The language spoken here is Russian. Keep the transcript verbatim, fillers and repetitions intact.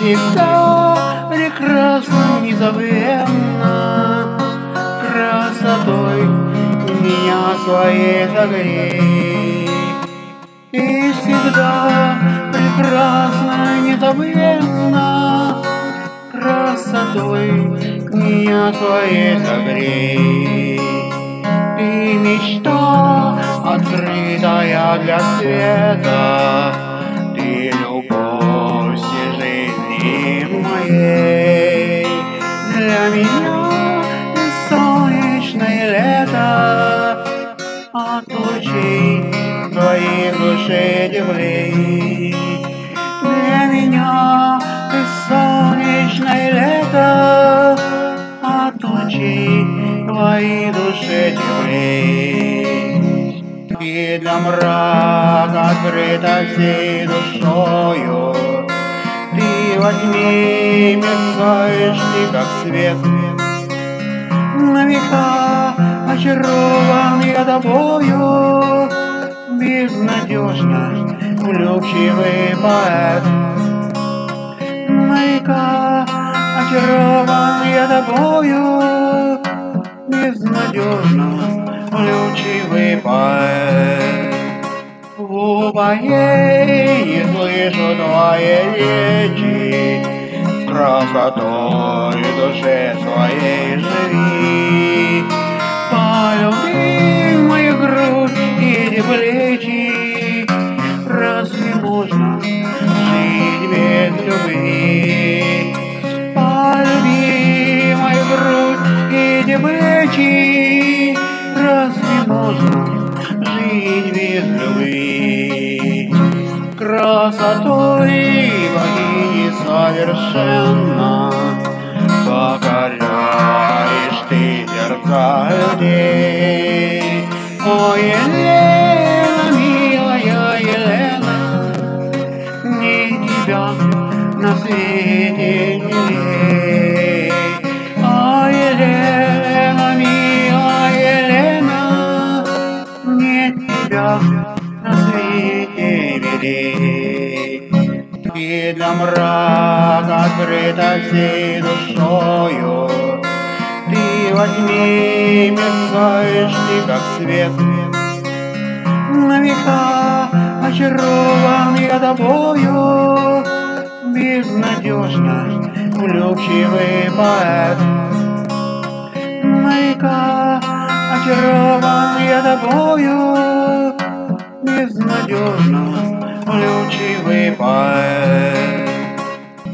всегда прекрасно, незабвенно, красотой меня своей согрей. И всегда прекрасно, незабвенно, красотой меня своей согрей. И мечта, открытая для света, ты любовь всей жизни моей. Для меня ты солнечное лето, от лучей твоей душе теплей. Для меня ты солнечное лето, от лучей твоей душе теплей. И для мрака открыта всей душою, ты во тьме мерцаешь, ты как свет. На века очарован я тобою, безнадежно влюбчивый поэт. На века очарован я тобою, безнадежно влюбчивый поэт. В упоении слышу твои речи, с красотой душе своей живи. Полюби мою грудь и эти плечи, разве можно жить без любви? Полюби мою грудь и эти плечи, разве можно жить без любви? Красотой богини совершенно покоряешь ты сердца людей. О, Елена, милая Елена, не тебя на свете милей. О, Елена, милая Елена, нет тебя на свете милей. И для мрака открыта всей душою, ты во тьме мерцаешь, ты как свет. На века очарован я тобою, безнадежно влюбчивый поэт. На века очарован я тобою, безнадежно